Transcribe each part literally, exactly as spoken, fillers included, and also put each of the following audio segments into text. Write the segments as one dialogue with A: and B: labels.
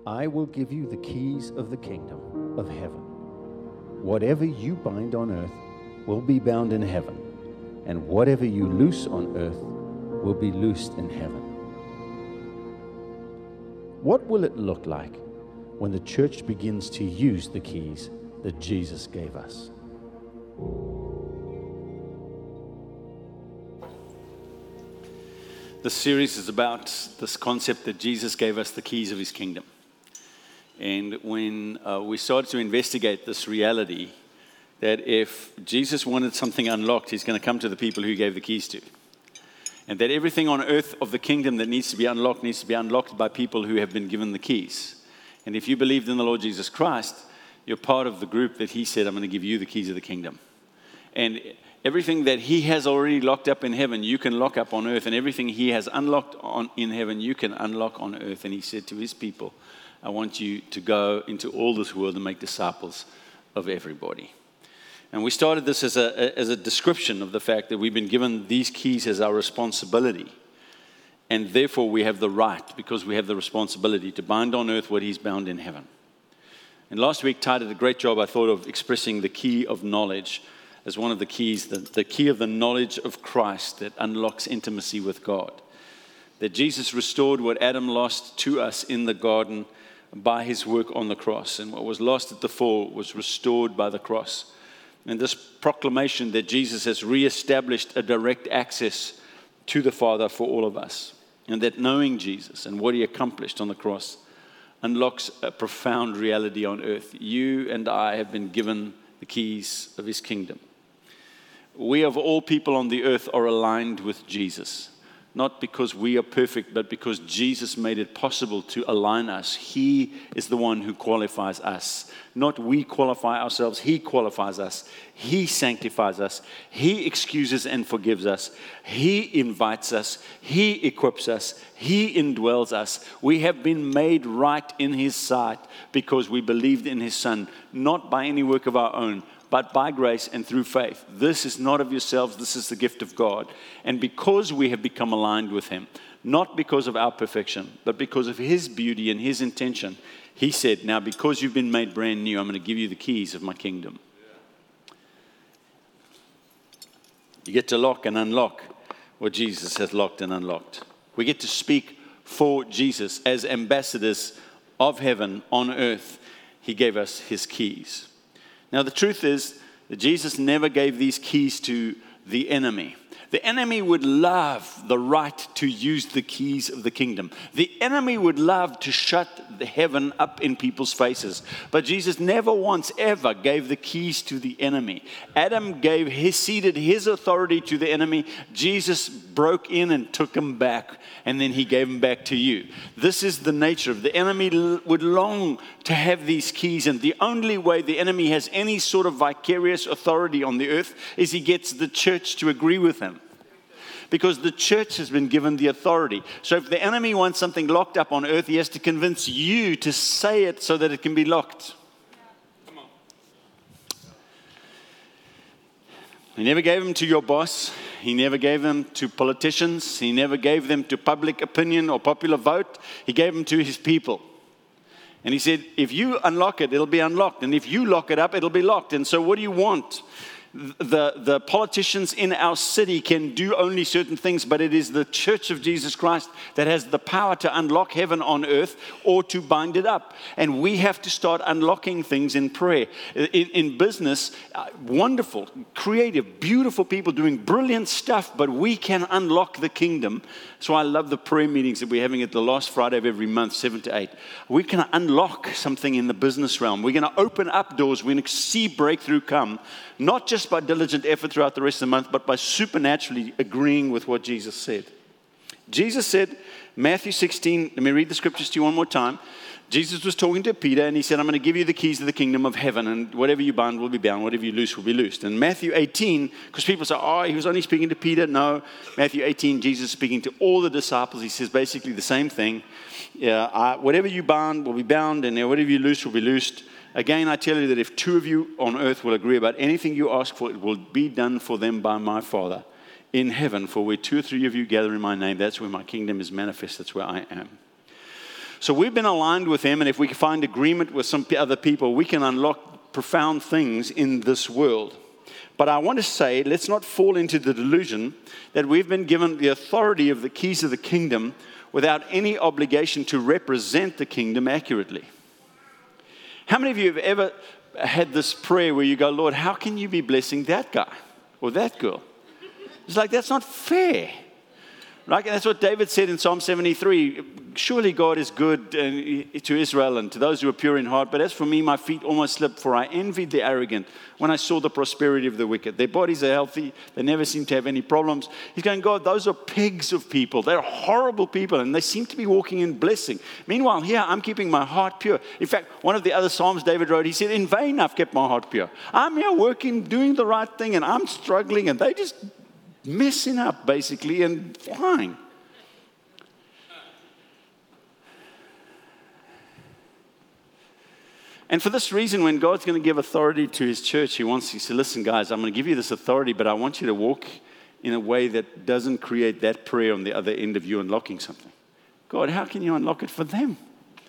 A: I will give you the keys of the kingdom of heaven. Whatever you bind on earth will be bound in heaven, and whatever you loose on earth will be loosed in heaven. What will it look like when the church begins to use the keys that Jesus gave us?
B: This series is about this concept that Jesus gave us the keys of his kingdom. And when uh, we started to investigate this reality, that if Jesus wanted something unlocked, he's going to come to the people who he gave the keys to. And that everything on earth of the kingdom that needs to be unlocked needs to be unlocked by people who have been given the keys. And if you believed in the Lord Jesus Christ, you're part of the group that he said, I'm going to give you the keys of the kingdom. And everything that he has already locked up in heaven, you can lock up on earth. And everything he has unlocked on, in heaven, you can unlock on earth. And he said to his people, I want you to go into all this world and make disciples of everybody. And we started this as a, as a description of the fact that we've been given these keys as our responsibility. And therefore we have the right, because we have the responsibility, to bind on earth what he's bound in heaven. And last week, Ty did a great job, I thought, of expressing the key of knowledge as one of the keys, the, the key of the knowledge of Christ that unlocks intimacy with God. That Jesus restored what Adam lost to us in the garden by his work on the cross. And what was lost at the fall was restored by the cross. And this proclamation that Jesus has reestablished a direct access to the Father for all of us. And that knowing Jesus and what he accomplished on the cross unlocks a profound reality on earth. You and I have been given the keys of his kingdom. We of all people on the earth are aligned with Jesus. Not because we are perfect, but because Jesus made it possible to align us. He is the one who qualifies us. Not we qualify ourselves, he qualifies us. He sanctifies us. He excuses and forgives us. He invites us. He equips us. He indwells us. We have been made right in his sight because we believed in his Son, not by any work of our own, but by grace and through faith. This is not of yourselves, this is the gift of God. And because we have become aligned with him, not because of our perfection, but because of his beauty and his intention, he said, now because you've been made brand new, I'm going to give you the keys of my kingdom. You get to lock and unlock what Jesus has locked and unlocked. We get to speak for Jesus as ambassadors of heaven on earth. He gave us his keys. Now, the truth is that Jesus never gave these keys to the enemy. The enemy would love the right to use the keys of the kingdom. The enemy would love to shut the heaven up in people's faces. But Jesus never once ever gave the keys to the enemy. Adam gave his, ceded his authority to the enemy. Jesus broke in and took him back. And then he gave him back to you. This is the nature of the enemy. Would long to have these keys. And the only way the enemy has any sort of vicarious authority on the earth is he gets the church to agree with him. Because the church has been given the authority. So if the enemy wants something locked up on earth, he has to convince you to say it so that it can be locked. Come on. He never gave them to your boss. He never gave them to politicians. He never gave them to public opinion or popular vote. He gave them to his people. And he said, if you unlock it, it'll be unlocked. And if you lock it up, it'll be locked. And so what do you want? The, the politicians in our city can do only certain things, but it is the church of Jesus Christ that has the power to unlock heaven on earth or to bind it up. And we have to start unlocking things in prayer. In, in business, uh, wonderful, creative, beautiful people doing brilliant stuff, but we can unlock the kingdom. So I love the prayer meetings that we're having at the last Friday of every month, seven to eight. We can unlock something in the business realm. We're going to open up doors. We're going to see breakthrough come, not just by diligent effort throughout the rest of the month, but by supernaturally agreeing with what Jesus said. Jesus said, Matthew sixteen, let me read the scriptures to you one more time. Jesus was talking to Peter and he said, I'm going to give you the keys of the kingdom of heaven, and whatever you bind will be bound, whatever you loose will be loosed. And Matthew eighteen, because people say, oh, he was only speaking to Peter. No, Matthew eighteen, Jesus is speaking to all the disciples. He says basically the same thing. Yeah, I, whatever you bind will be bound, and whatever you loose will be loosed. Again, I tell you that if two of you on earth will agree about anything you ask for, it will be done for them by my Father in heaven. For where two or three of you gather in my name, that's where my kingdom is manifest. That's where I am. So we've been aligned with him, and if we can find agreement with some other people, we can unlock profound things in this world. But I want to say, let's not fall into the delusion that we've been given the authority of the keys of the kingdom without any obligation to represent the kingdom accurately. How many of you have ever had this prayer where you go, Lord, how can you be blessing that guy or that girl? It's like, that's not fair. Right? And that's what David said in Psalm seventy-three. Surely God is good uh, to Israel and to those who are pure in heart. But as for me, my feet almost slipped, for I envied the arrogant when I saw the prosperity of the wicked. Their bodies are healthy. They never seem to have any problems. He's going, God, those are pigs of people. They're horrible people, and they seem to be walking in blessing. Meanwhile, here, I'm keeping my heart pure. In fact, one of the other Psalms David wrote, he said, in vain I've kept my heart pure. I'm here working, doing the right thing, and I'm struggling, and they just messing up, basically, and flying. And for this reason, when God's going to give authority to his church, he wants to say, listen, guys, I'm going to give you this authority, but I want you to walk in a way that doesn't create that prayer on the other end of you unlocking something. God, how can you unlock it for them?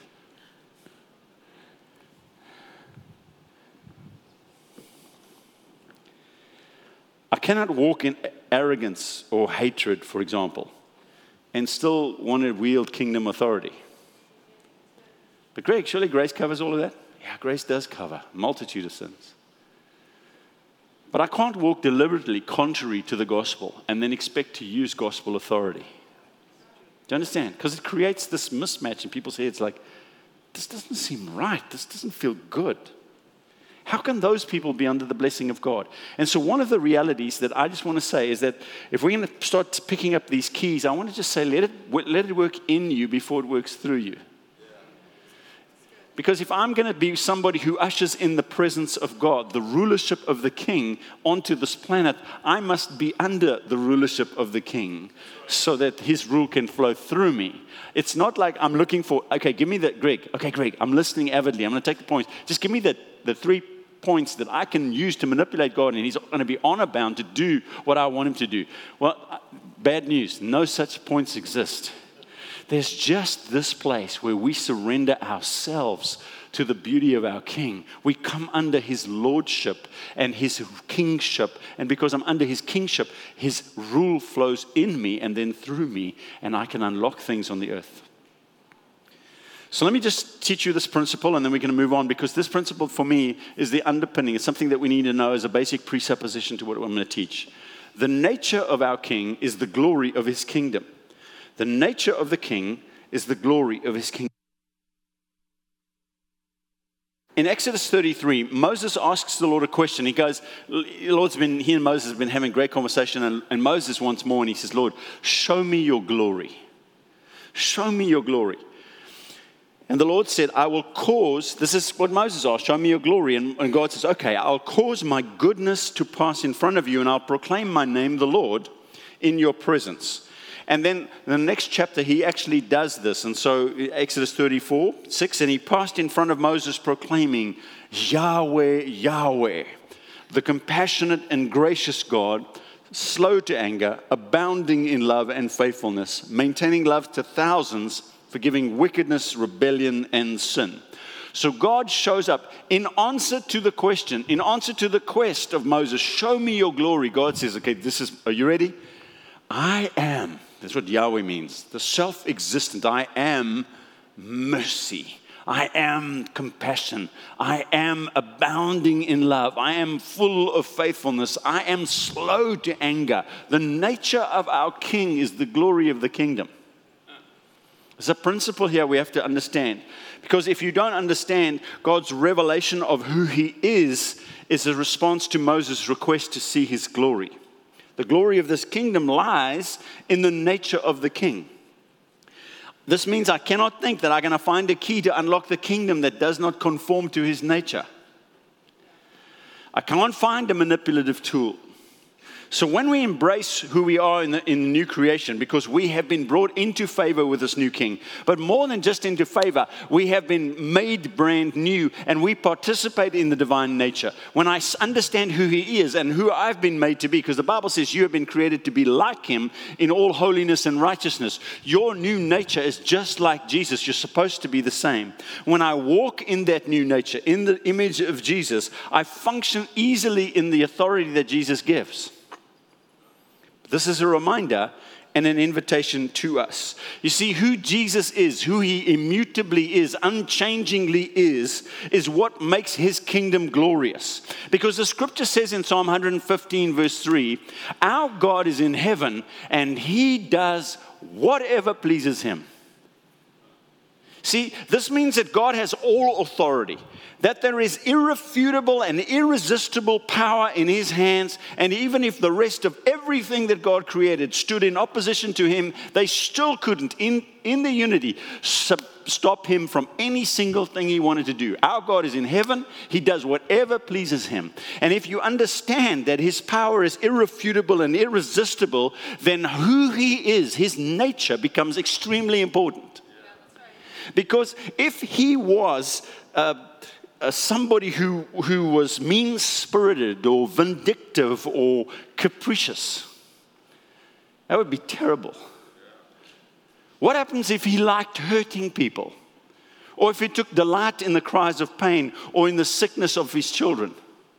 B: I cannot walk in arrogance or hatred, for example, and still want to wield kingdom authority. But Greg, surely grace covers all of that? Yeah, grace does cover a multitude of sins. But I can't walk deliberately contrary to the gospel and then expect to use gospel authority. Do you understand? Because it creates this mismatch in people's heads like, this doesn't seem right. This doesn't feel good. How can those people be under the blessing of God? And so one of the realities that I just want to say is that if we're going to start picking up these keys, I want to just say, let it, let it work in you before it works through you. Because if I'm going to be somebody who ushers in the presence of God, the rulership of the King onto this planet, I must be under the rulership of the King so that his rule can flow through me. It's not like I'm looking for, okay, give me that, Greg. Okay, Greg, I'm listening avidly. I'm going to take the points. Just give me the, the three points that I can use to manipulate God, and he's going to be honor bound to do what I want him to do. Well, bad news. No such points exist. There's just this place where we surrender ourselves to the beauty of our King. We come under his lordship and his kingship. And because I'm under his kingship, his rule flows in me and then through me, and I can unlock things on the earth. So let me just teach you this principle, and then we're going to move on, because this principle for me is the underpinning. It's something that we need to know as a basic presupposition to what I'm going to teach. The nature of our King is the glory of his kingdom. The nature of the King is the glory of his kingdom. In Exodus thirty-three, Moses asks the Lord a question. He goes, the Lord's been, he and Moses have been having a great conversation, and, and Moses wants more, and he says, Lord, show me your glory. Show me your glory. And the Lord said, I will cause, this is what Moses asked, show me your glory. And, and God says, okay, I'll cause my goodness to pass in front of you, and I'll proclaim my name, the Lord, in your presence. And then in the next chapter, he actually does this. And so Exodus thirty-four, six, and he passed in front of Moses proclaiming, Yahweh, Yahweh, the compassionate and gracious God, slow to anger, abounding in love and faithfulness, maintaining love to thousands, forgiving wickedness, rebellion, and sin. So God shows up in answer to the question, in answer to the quest of Moses, show me your glory. God says, okay, this is, are you ready? I am. That's what Yahweh means. The self-existent. I am mercy. I am compassion. I am abounding in love. I am full of faithfulness. I am slow to anger. The nature of our King is the glory of the kingdom. There's a principle here we have to understand. Because if you don't understand God's revelation of who he is, is a response to Moses' request to see his glory. The glory of this kingdom lies in the nature of the King. This means I cannot think that I'm going to find a key to unlock the kingdom that does not conform to his nature. I can't find a manipulative tool. So when we embrace who we are in the, in the new creation, because we have been brought into favor with this new king, but more than just into favor, we have been made brand new and we participate in the divine nature. When I understand who he is and who I've been made to be, because the Bible says you have been created to be like him in all holiness and righteousness. Your new nature is just like Jesus. You're supposed to be the same. When I walk in that new nature, in the image of Jesus, I function easily in the authority that Jesus gives. This is a reminder and an invitation to us. You see, who Jesus is, who he immutably is, unchangingly is, is what makes his kingdom glorious. Because the scripture says in Psalm one fifteen verse three, our God is in heaven and he does whatever pleases him. See, this means that God has all authority, that there is irrefutable and irresistible power in his hands, and even if the rest of everything that God created stood in opposition to him, they still couldn't, in, in the unity, sub- stop him from any single thing he wanted to do. Our God is in heaven. He does whatever pleases him. And if you understand that his power is irrefutable and irresistible, then who he is, his nature, becomes extremely important. Because if he was uh, uh, somebody who, who was mean-spirited or vindictive or capricious, that would be terrible. What happens if he liked hurting people? Or if he took delight in the cries of pain or in the sickness of his children?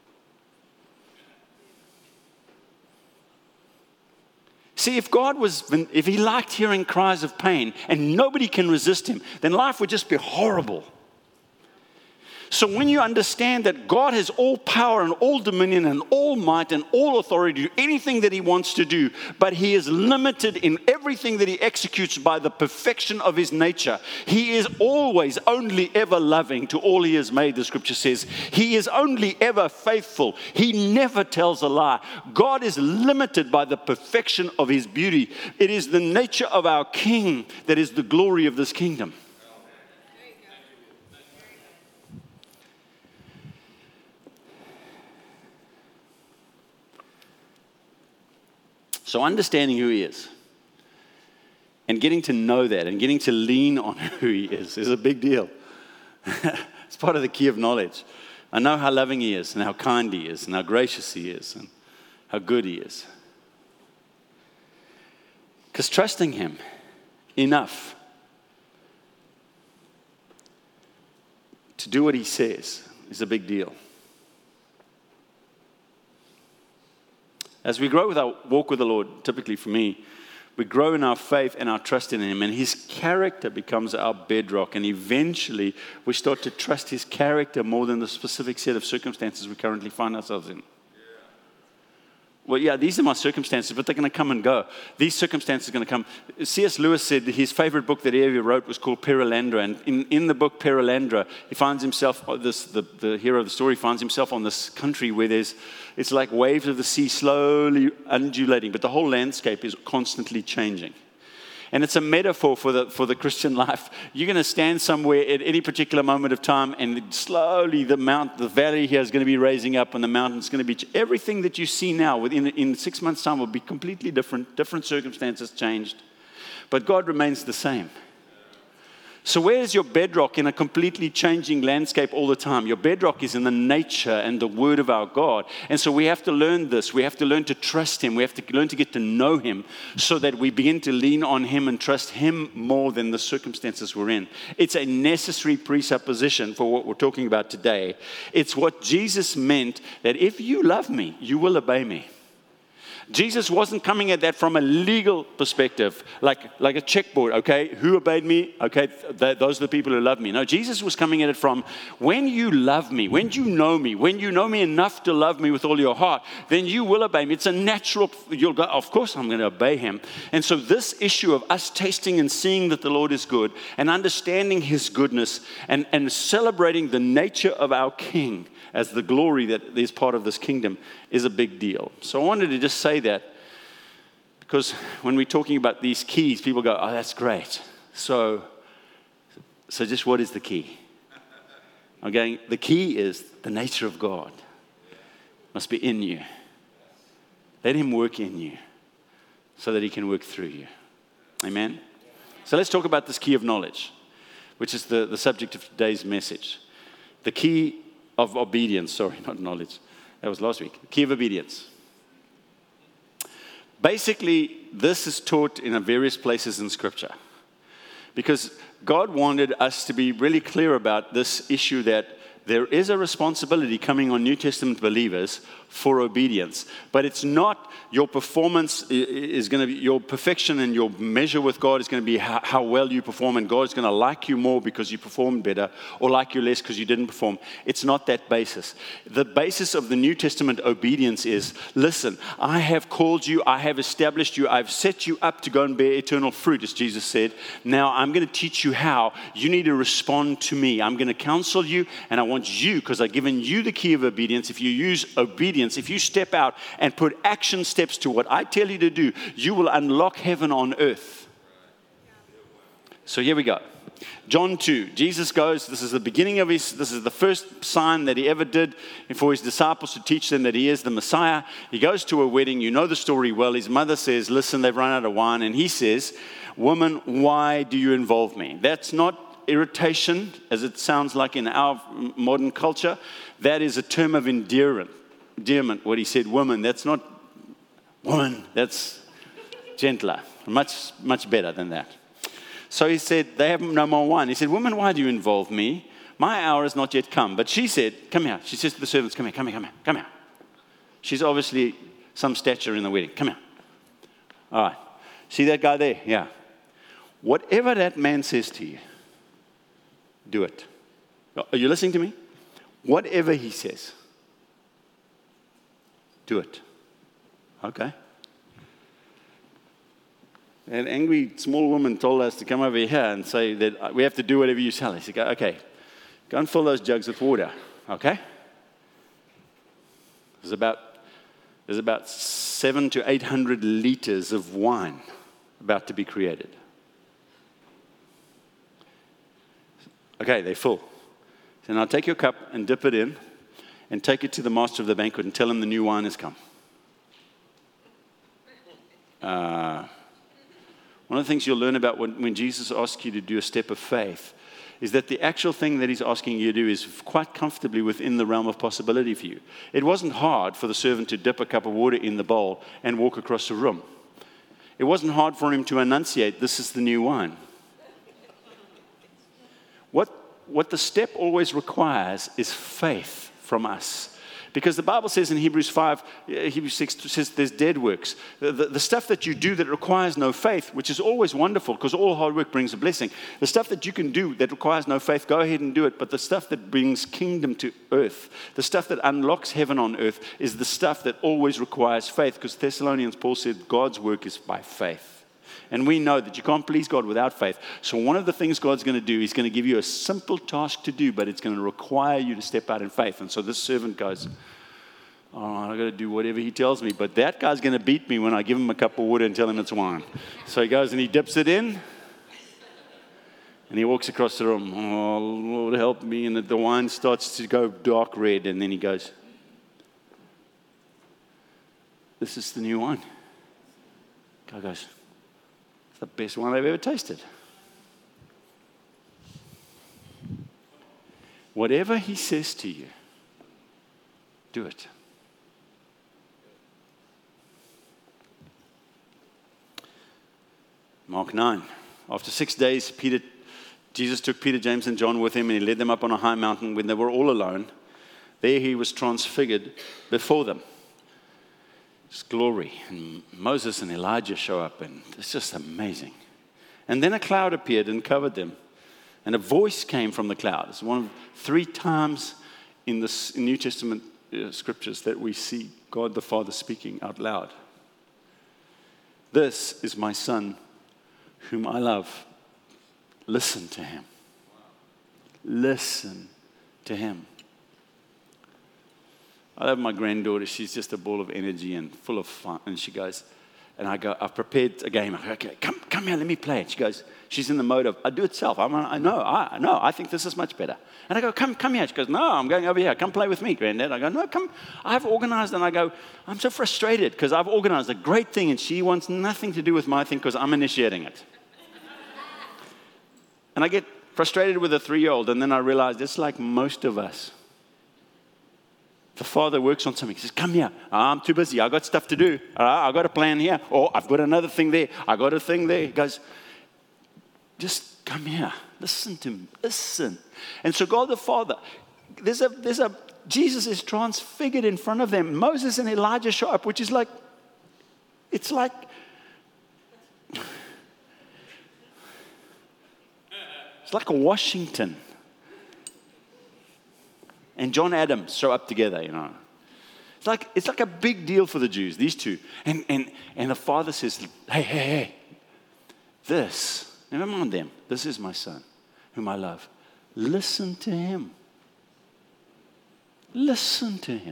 B: See, if God was, if he liked hearing cries of pain and nobody can resist him, then life would just be horrible. So when you understand that God has all power and all dominion and all might and all authority to do anything that he wants to do, but he is limited in everything that he executes by the perfection of his nature. He is always only ever loving to all he has made, the scripture says. He is only ever faithful. He never tells a lie. God is limited by the perfection of his beauty. It is the nature of our King that is the glory of this kingdom. So understanding who he is and getting to know that and getting to lean on who he is is a big deal. It's part of the key of knowledge. I know how loving he is and how kind he is and how gracious he is and how good he is. Because trusting him enough to do what he says is a big deal. As we grow with our walk with the Lord, typically for me, we grow in our faith and our trust in him, and his character becomes our bedrock, and eventually we start to trust his character more than the specific set of circumstances we currently find ourselves in. Well, yeah, these are my circumstances, but they're going to come and go. These circumstances are going to come. C S Lewis said his favorite book that he ever wrote was called Perelandra. And in, in the book Perelandra, he finds himself, this, the, the hero of the story finds himself on this country where there's, it's like waves of the sea slowly undulating, but the whole landscape is constantly changing. And it's a metaphor for the for the Christian life. You're going to stand somewhere at any particular moment of time, and slowly the mount, the valley here is going to be raising up, and the mountain's going to be everything that you see now. Within in six months' time, will be completely different. Different circumstances changed, but God remains the same. So where is your bedrock in a completely changing landscape all the time? Your bedrock is in the nature and the word of our God. And so we have to learn this. We have to learn to trust him. We have to learn to get to know him so that we begin to lean on him and trust him more than the circumstances we're in. It's a necessary presupposition for what we're talking about today. It's what Jesus meant, that if you love me, you will obey me. Jesus wasn't coming at that from a legal perspective, like, like a checkboard, okay? Who obeyed me? Okay, th- those are the people who love me. No, Jesus was coming at it from, when you love me, when you know me, when you know me enough to love me with all your heart, then you will obey me. It's a natural, you'll go, of course I'm going to obey him. And so this issue of us tasting and seeing that the Lord is good and understanding his goodness and, and celebrating the nature of our King as the glory that is part of this kingdom is a big deal. So I wanted to just say that because when we're talking about these keys, people go, oh, that's great. So, so just what is the key? I'm going, the key is the nature of God. Must be in you. Let him work in you so that he can work through you. Amen? So let's talk about this key of knowledge, which is the, the subject of today's message. The key of obedience. Sorry, not knowledge. That was last week. The key of obedience. Basically, this is taught in various places in Scripture. Because God wanted us to be really clear about this issue that there is a responsibility coming on New Testament believers for obedience. But it's not your performance is going to be, your perfection and your measure with God is going to be how, how well you perform, and God's going to like you more because you performed better, or like you less because you didn't perform. It's not that basis. The basis of the New Testament obedience is, listen, I have called you, I have established you, I've set you up to go and bear eternal fruit, as Jesus said. Now I'm going to teach you how. You need to respond to me. I'm going to counsel you, and I want you, because I've given you the key of obedience. If you use obedience, if you step out and put action steps to what I tell you to do, you will unlock heaven on earth. So here we go. John two, Jesus goes, this is the beginning of his, this is the first sign that he ever did for his disciples to teach them that he is the Messiah. He goes to a wedding, you know the story well. His mother says, listen, they've run out of wine. And he says, woman, why do you involve me? That's not irritation, as it sounds like in our modern culture. That is a term of endearment. Endearment, what he said, woman, that's not woman, that's gentler, much, much better than that. So he said, they have no more wine. He said, woman, why do you involve me? My hour has not yet come. But she said, come here. She says to the servants, come here, come here, come here, come here. She's obviously some stature in the wedding. Come here. All right. See that guy there? Yeah. Whatever that man says to you, do it. Are you listening to me? Whatever he says, do it. Okay. An angry small woman told us to come over here and say that we have to do whatever you tell us. He said, okay, go and fill those jugs with water. Okay? There's about there's about seven to eight hundred liters of wine about to be created. Okay, they're full. So now take your cup and dip it in and take it to the master of the banquet and tell him the new wine has come. Uh, one of the things you'll learn about when, when Jesus asks you to do a step of faith is that the actual thing that he's asking you to do is quite comfortably within the realm of possibility for you. It wasn't hard for the servant to dip a cup of water in the bowl and walk across the room. It wasn't hard for him to enunciate, this is the new wine. What, what the step always requires is faith from us. Because the Bible says in Hebrews five, Hebrews six says there's dead works. The, the, the stuff that you do that requires no faith, which is always wonderful because all hard work brings a blessing. The stuff that you can do that requires no faith, go ahead and do it. But the stuff that brings kingdom to earth, the stuff that unlocks heaven on earth is the stuff that always requires faith. Because Thessalonians, Paul said, God's work is by faith. And we know that you can't please God without faith. So one of the things God's going to do, he's going to give you a simple task to do, but it's going to require you to step out in faith. And so this servant goes, all right, I've got to do whatever he tells me. But that guy's going to beat me when I give him a cup of water and tell him it's wine. So he goes and he dips it in. And he walks across the room. Oh, Lord, help me. And the wine starts to go dark red. And then he goes, this is the new wine. Guy goes, the best one I've ever tasted. Whatever he says to you, do it. Mark nine. After six days, Peter, Jesus took Peter, James, and John with him, and he led them up on a high mountain when they were all alone. There he was transfigured before them. It's glory. And Moses and Elijah show up, and it's just amazing. And then a cloud appeared and covered them. And a voice came from the cloud. It's one of three times in the New Testament uh, scriptures that we see God the Father speaking out loud. This is my Son, whom I love. Listen to him. Listen to him. I love my granddaughter. She's just a ball of energy and full of fun. And she goes, and I go, I've prepared a game. I go, okay, come, come. come here, let me play it. She goes, she's in the mode of, I do it self. I'm, I know, I know, I think this is much better. And I go, come, come here. She goes, no, I'm going over here. Come play with me, Granddad. I go, no, come. I've organized. And I go, I'm so frustrated because I've organized a great thing and she wants nothing to do with my thing because I'm initiating it. And I get frustrated with a three-year-old, and then I realize it's like most of us. The father works on something. He says, come here. I'm too busy. I've got stuff to do. I've got a plan here. Or I've got another thing there. I've got a thing there. He goes, just come here. Listen to me. Listen. And so God the Father, there's a, there's a, Jesus is transfigured in front of them. Moses and Elijah show up, which is like, it's like, it's like a Washington. And John Adams show up together, you know. It's like it's like a big deal for the Jews, these two. And and and the father says, hey, hey, hey, this, never mind them. This is my son, whom I love. Listen to him. Listen to him.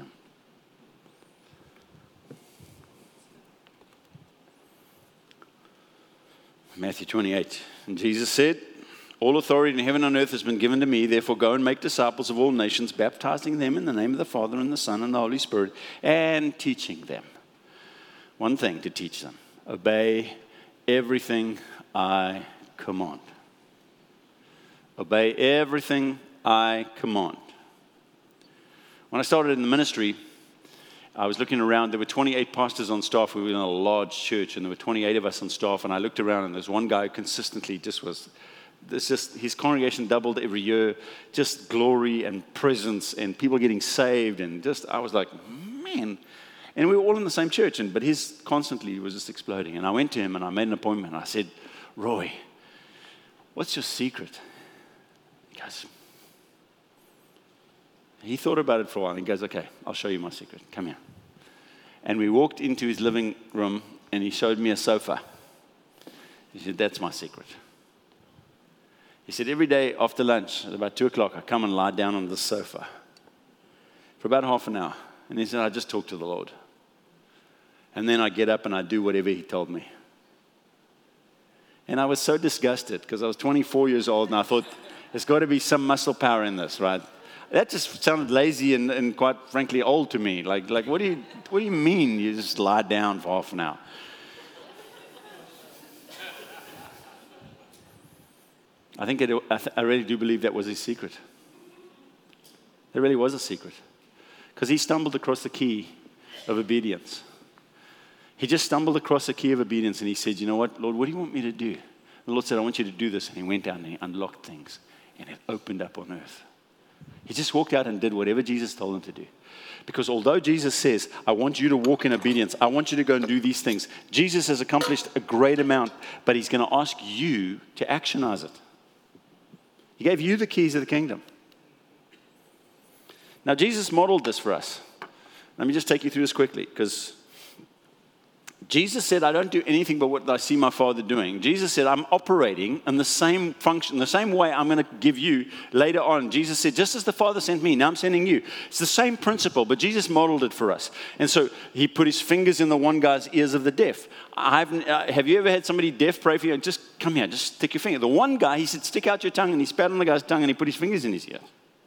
B: Matthew twenty-eight. And Jesus said, all authority in heaven and earth has been given to me. Therefore, go and make disciples of all nations, baptizing them in the name of the Father and the Son and the Holy Spirit, and teaching them. One thing to teach them. Obey everything I command. Obey everything I command. When I started in the ministry, I was looking around. There were twenty-eight pastors on staff. We were in a large church, and there were twenty-eight of us on staff. And I looked around, and there's one guy who consistently just was... This just his congregation doubled every year, just glory and presence and people getting saved, and just I was like, man. And we were all in the same church, and but his constantly was just exploding. And I went to him and I made an appointment. And I said, Roy, what's your secret? He goes, he thought about it for a while. And he goes, okay, I'll show you my secret. Come here. And we walked into his living room, and he showed me a sofa. He said, that's my secret. He said, every day after lunch, at about two o'clock, I come and lie down on the sofa for about half an hour. And he said, I just talk to the Lord. And then I get up and I do whatever he told me. And I was so disgusted because I was twenty-four years old, and I thought, there's got to be some muscle power in this, right? That just sounded lazy and, and quite frankly old to me. Like, like what do you what do you mean you just lie down for half an hour? I think it, I, th- I really do believe that was his secret. It really was a secret. Because he stumbled across the key of obedience. He just stumbled across the key of obedience, and he said, you know what, Lord, what do you want me to do? The Lord said, I want you to do this. And he went down and he unlocked things, and it opened up on earth. He just walked out and did whatever Jesus told him to do. Because although Jesus says, I want you to walk in obedience, I want you to go and do these things, Jesus has accomplished a great amount, but he's going to ask you to actionize it. He gave you the keys of the kingdom. Now, Jesus modeled this for us. Let me just take you through this quickly, because Jesus said, I don't do anything but what I see my Father doing. Jesus said, I'm operating in the same function, the same way I'm going to give you later on. Jesus said, just as the Father sent me, now I'm sending you. It's the same principle, but Jesus modeled it for us. And so he put his fingers in the one guy's ears of the deaf. I've, uh, have you ever had somebody deaf pray for you? Just come here, just stick your finger. The one guy, he said, stick out your tongue, and he spat on the guy's tongue, and he put his fingers in his ears.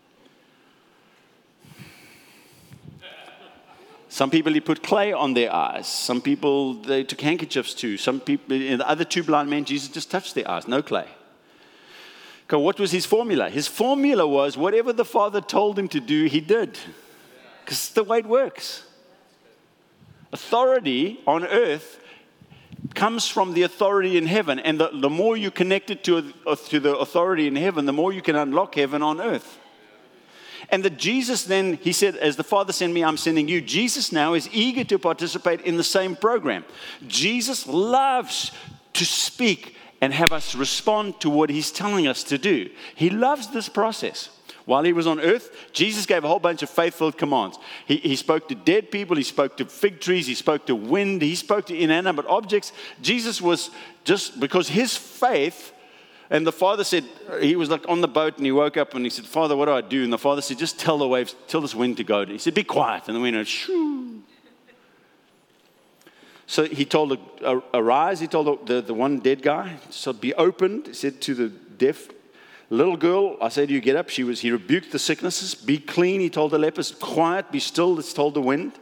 B: Some people, he put clay on their eyes. Some people, they took handkerchiefs to. Some people, the other two blind men, Jesus just touched their eyes, no clay. Okay, what was his formula? His formula was whatever the Father told him to do, he did. Because it's the way it works. Authority on earth comes from the authority in heaven. And the, the more you connect it to, uh, to the authority in heaven, the more you can unlock heaven on earth. And that Jesus then, he said, as the Father sent me, I'm sending you. Jesus now is eager to participate in the same program. Jesus loves to speak and have us respond to what he's telling us to do. He loves this process. While he was on earth, Jesus gave a whole bunch of faith-filled commands. He, he spoke to dead people. He spoke to fig trees. He spoke to wind. He spoke to inanimate objects. Jesus was just, because his faith... And the Father said, he was like on the boat, and he woke up and he said, Father, what do I do? And the Father said, just tell the waves, tell this wind to go. And he said, be quiet. And the wind went, shoo. So he told, a, arise, he told the, the one dead guy, so be opened. He said to the deaf little girl, I say to you, get up. She was, he rebuked the sicknesses. Be clean, he told the lepers. Quiet, be still, he told the wind.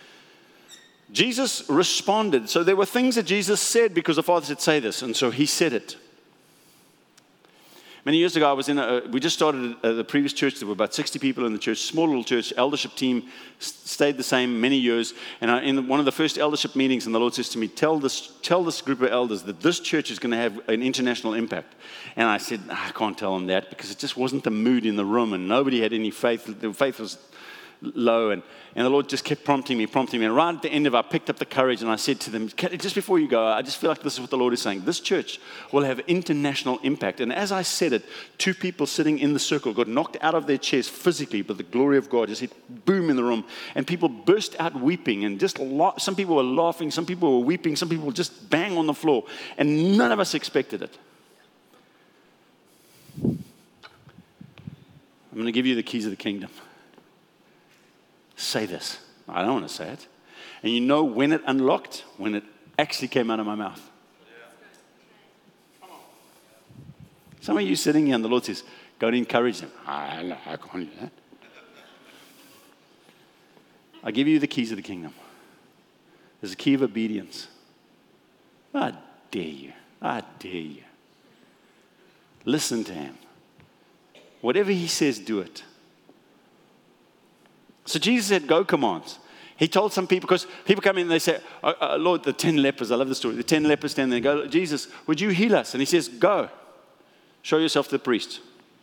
B: Jesus responded. So there were things that Jesus said because the Father said, say this. And so he said it. Many years ago, I was in a, we just started a, the previous church. There were about sixty people in the church, small little church. Eldership team stayed the same many years. And I, in one of the first eldership meetings, and the Lord says to me, tell this, tell this group of elders that this church is going to have an international impact. And I said, I can't tell them that because it just wasn't the mood in the room and nobody had any faith. The faith was low. And, and the Lord just kept prompting me, prompting me. And right at the end of it, I picked up the courage and I said to them, just before you go, I just feel like this is what the Lord is saying. This church will have international impact. And as I said it, two people sitting in the circle got knocked out of their chairs physically, but the glory of God just hit boom in the room. And people burst out weeping. And just la- some people were laughing, some people were weeping, some people were just bang on the floor. And none of us expected it. I'm going to give you the keys of the kingdom. Say this. I don't want to say it. And you know when it unlocked? When it actually came out of my mouth. Some of you sitting here and the Lord says, go and encourage them. I, I can't do that. I give you the keys of the kingdom. There's a key of obedience. I dare you. I dare you. Listen to him. Whatever he says, do it. So Jesus had go commands. He told some people, because people come in and they say, oh, uh, Lord, the ten lepers, I love the story. The ten lepers stand there and go, Jesus, would you heal us? And he says, go, show yourself to the priest.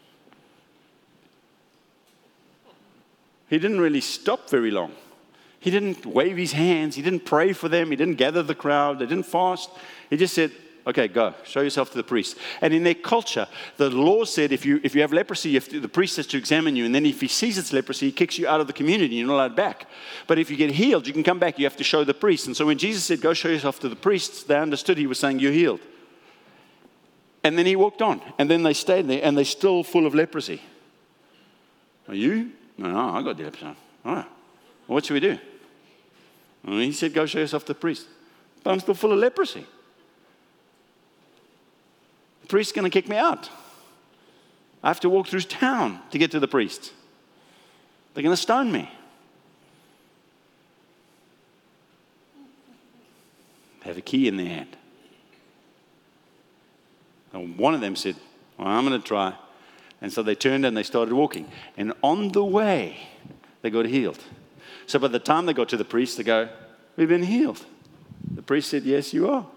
B: He didn't really stop very long. He didn't wave his hands. He didn't pray for them. He didn't gather the crowd. They didn't fast. He just said, okay, go. Show yourself to the priest. And in their culture, the law said if you if you have leprosy, if the priest has to examine you, and then if he sees it's leprosy, he kicks you out of the community. You're not allowed back. But if you get healed, you can come back. You have to show the priest. And so when Jesus said, go show yourself to the priests, they understood he was saying, you're healed. And then he walked on. And then they stayed there, and they're still full of leprosy. Are you? No, no, I got the leprosy. All right. Well, what should we do? Well, he said, go show yourself to the priest. But I'm still full of leprosy. The priest's going to kick me out. I have to walk through town to get to the priest. They're going to stone me. They have a key in their hand. And one of them said, well, I'm going to try. And so they turned and they started walking. And on the way, they got healed. So by the time they got to the priest, they go, we've been healed. The priest said, yes, you are.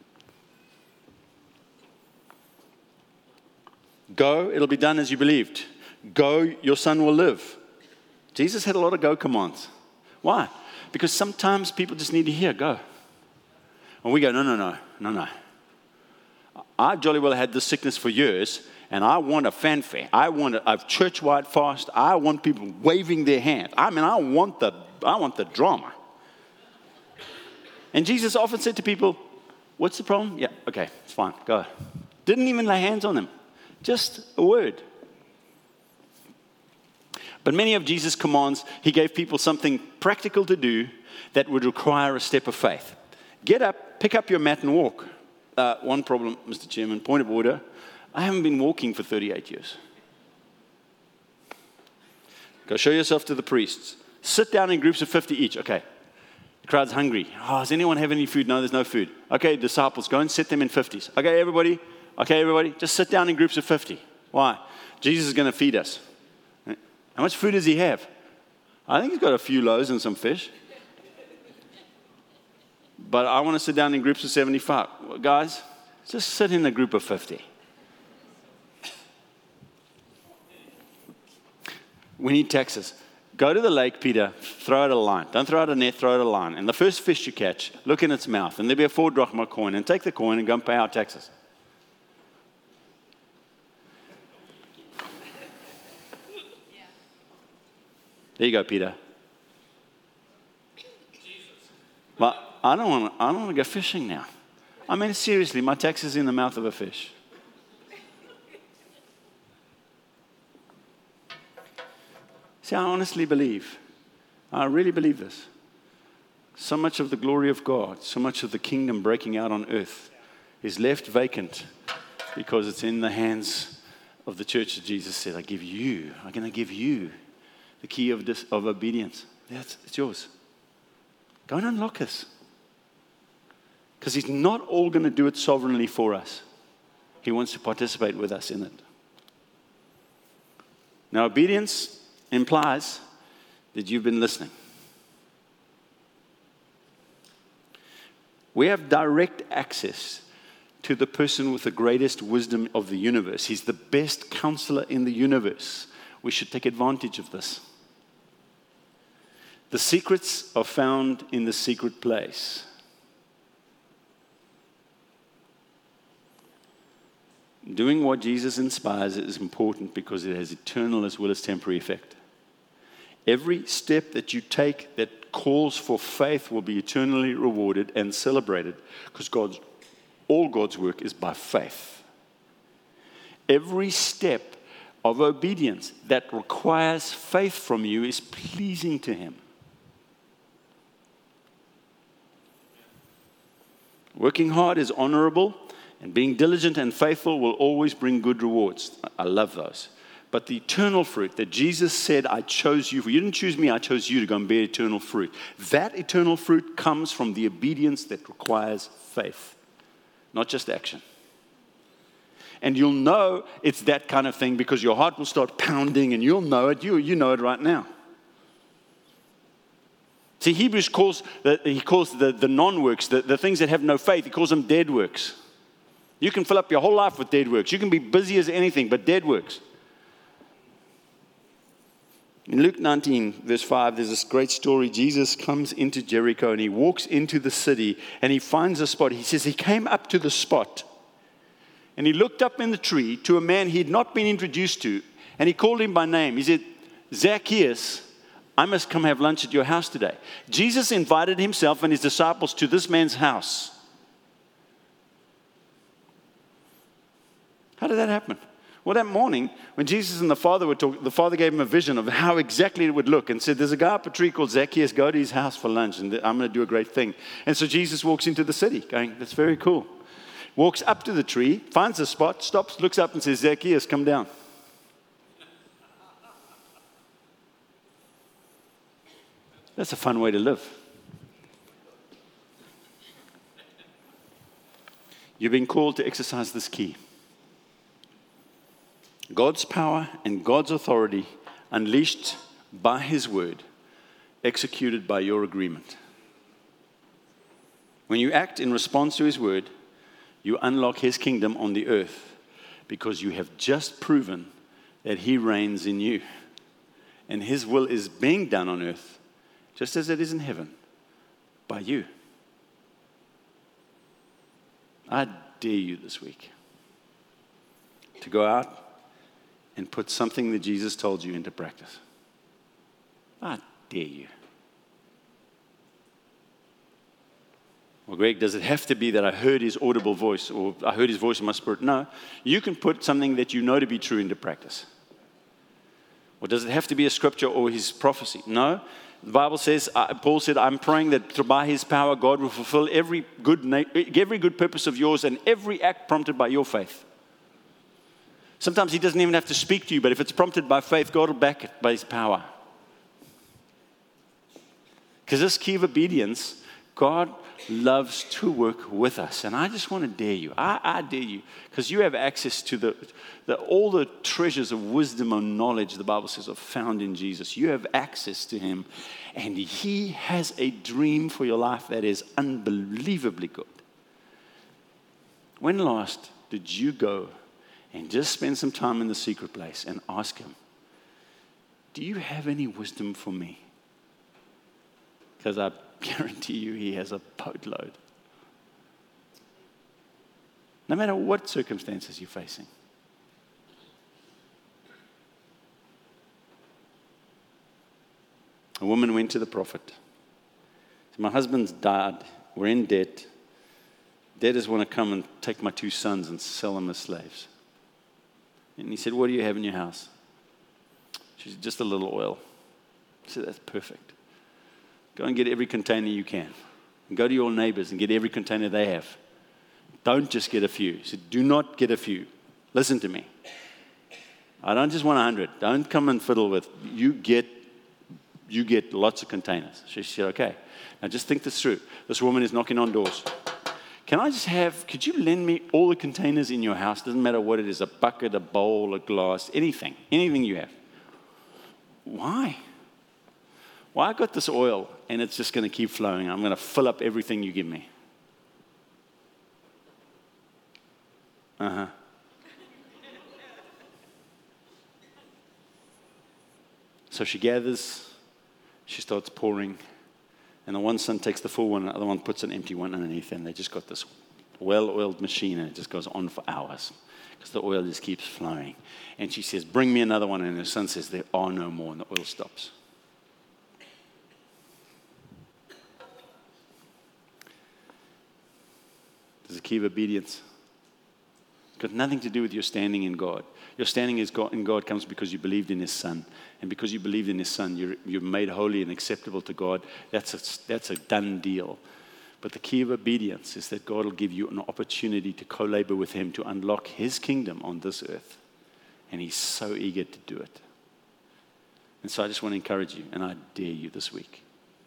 B: Go, it'll be done as you believed. Go, your son will live. Jesus had a lot of go commands. Why? Because sometimes people just need to hear, go. And we go, no, no, no, no, no. I jolly well had this sickness for years, and I want a fanfare. I want a, a church-wide fast. I want people waving their hand. I mean, I want the, I want the drama. And Jesus often said to people, what's the problem? Yeah, okay, it's fine, go. Didn't even lay hands on them. Just a word. But many of Jesus' commands, he gave people something practical to do that would require a step of faith. Get up, pick up your mat and walk. Uh, one problem, Mister Chairman, point of order. I haven't been walking for thirty-eight years. Go show yourself to the priests. Sit down in groups of fifty each. Okay. The crowd's hungry. Oh, does anyone have any food? No, there's no food. Okay, disciples, go and sit them in fifties. Okay, everybody. Okay, everybody, just sit down in groups of fifty. Why? Jesus is going to feed us. How much food does he have? I think he's got a few loaves and some fish. But I want to sit down in groups of seventy-five. Well, guys, just sit in a group of fifty. We need taxes. Go to the lake, Peter, throw out a line. Don't throw out a net, throw out a line. And the first fish you catch, look in its mouth, and there'll be a four drachma coin, and take the coin and go and pay our taxes. There you go, Peter. But I don't want to, I don't want to go fishing now. I mean, seriously, my tax is in the mouth of a fish. See, I honestly believe, I really believe this. So much of the glory of God, so much of the kingdom breaking out on earth is left vacant because it's in the hands of the church that Jesus said, I give you, I'm going to give you the key of, dis, of obedience. That's, it's yours. Go and unlock this. Because he's not all going to do it sovereignly for us. He wants to participate with us in it. Now, obedience implies that you've been listening. We have direct access to the person with the greatest wisdom of the universe. He's the best counselor in the universe. We should take advantage of this. The secrets are found in the secret place. Doing what Jesus inspires is important because it has eternal as well as temporary effect. Every step that you take that calls for faith will be eternally rewarded and celebrated because God's, all God's work is by faith. Every step of obedience that requires faith from you is pleasing to Him. Working hard is honorable, and being diligent and faithful will always bring good rewards. I love those. But the eternal fruit that Jesus said, I chose you for. You didn't choose me, I chose you to go and bear eternal fruit. That eternal fruit comes from the obedience that requires faith, not just action. And you'll know it's that kind of thing because your heart will start pounding and you'll know it. You, you know it right now. See, Hebrews calls, the, he calls the, the non-works, the, the things that have no faith, he calls them dead works. You can fill up your whole life with dead works. You can be busy as anything, but dead works. In Luke nineteen, verse five, there's this great story. Jesus comes into Jericho and he walks into the city and he finds a spot. He says he came up to the spot and he looked up in the tree to a man he had not been introduced to and he called him by name. He said, Zacchaeus, I must come have lunch at your house today. Jesus invited himself and his disciples to this man's house. How did that happen? Well, that morning, when Jesus and the Father were talking, the Father gave him a vision of how exactly it would look and said, there's a guy up a tree called Zacchaeus, go to his house for lunch, and I'm going to do a great thing. And so Jesus walks into the city, going, that's very cool. Walks up to the tree, finds a spot, stops, looks up and says, Zacchaeus, come down. That's a fun way to live. You've been called to exercise this key. God's power and God's authority unleashed by His word, executed by your agreement. When you act in response to His word, you unlock His kingdom on the earth because you have just proven that He reigns in you. And His will is being done on earth, just as it is in heaven, by you. I dare you this week to go out and put something that Jesus told you into practice. I dare you. Well, Greg, does it have to be that I heard His audible voice or I heard His voice in my spirit? No. You can put something that you know to be true into practice. Or does it have to be a scripture or His prophecy? No. The Bible says, uh, Paul said, I'm praying that by His power, God will fulfill every good, na- every good purpose of yours and every act prompted by your faith. Sometimes He doesn't even have to speak to you, but if it's prompted by faith, God will back it by His power. Because this key of obedience, God loves to work with us. And I just want to dare you. I, I dare you. Because you have access to the, the all the treasures of wisdom and knowledge, the Bible says, are found in Jesus. You have access to Him. And He has a dream for your life that is unbelievably good. When last did you go and just spend some time in the secret place and ask Him, do you have any wisdom for me? Because I guarantee you He has a boatload. No matter what circumstances you're facing. A woman went to the prophet. My husband's died. We're in debt. Debtors want to come and take my two sons and sell them as slaves. And he said, what do you have in your house? She said, just a little oil. He said, that's perfect. Go and get every container you can. And go to your neighbors and get every container they have. Don't just get a few. He said, do not get a few. Listen to me. I don't just want a hundred. Don't come and fiddle with. You get, you get lots of containers. She said, okay. Now just think this through. This woman is knocking on doors. Can I just have, could you lend me all the containers in your house? Doesn't matter what it is, a bucket, a bowl, a glass, anything. Anything you have. Why? Well, I got this oil, and it's just going to keep flowing. I'm going to fill up everything you give me. Uh-huh. So she gathers, she starts pouring, and the one son takes the full one, and the other one puts an empty one underneath, and they just got this well-oiled machine, and it just goes on for hours because the oil just keeps flowing. And she says, bring me another one, and her son says, there are no more, and the oil stops. There's a key of obedience. It's got nothing to do with your standing in God. Your standing in God comes because you believed in His Son. And because you believed in His Son, you're, you're made holy and acceptable to God. That's a, that's a done deal. But the key of obedience is that God will give you an opportunity to co-labor with Him to unlock His kingdom on this earth. And He's so eager to do it. And so I just want to encourage you, and I dare you this week,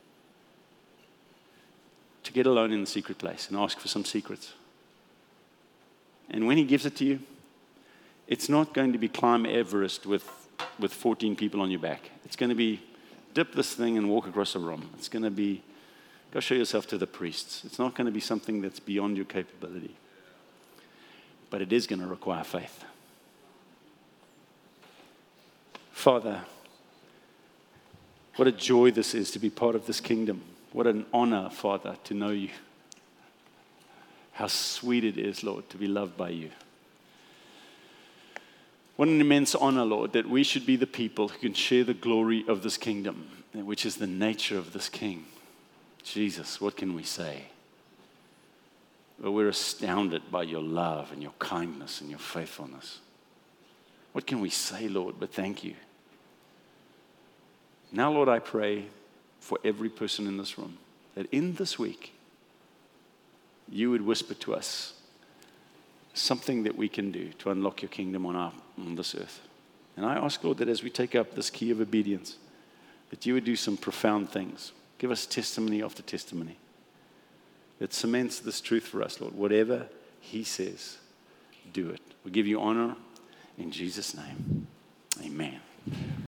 B: to get alone in the secret place and ask for some secrets. And when He gives it to you, it's not going to be climb Everest with, with fourteen people on your back. It's going to be dip this thing and walk across a room. It's going to be go show yourself to the priests. It's not going to be something that's beyond your capability. But it is going to require faith. Father, what a joy this is to be part of this kingdom. What an honor, Father, to know you. How sweet it is, Lord, to be loved by you. What an immense honor, Lord, that we should be the people who can share the glory of this kingdom, which is the nature of this King. Jesus, what can we say? Well, we're astounded by your love and your kindness and your faithfulness. What can we say, Lord, but thank you? Now, Lord, I pray for every person in this room that in this week, you would whisper to us something that we can do to unlock your kingdom on, our, on this earth. And I ask, Lord, that as we take up this key of obedience, that you would do some profound things. Give us testimony after testimony that cements this truth for us, Lord. Whatever He says, do it. We give you honor in Jesus' name. Amen.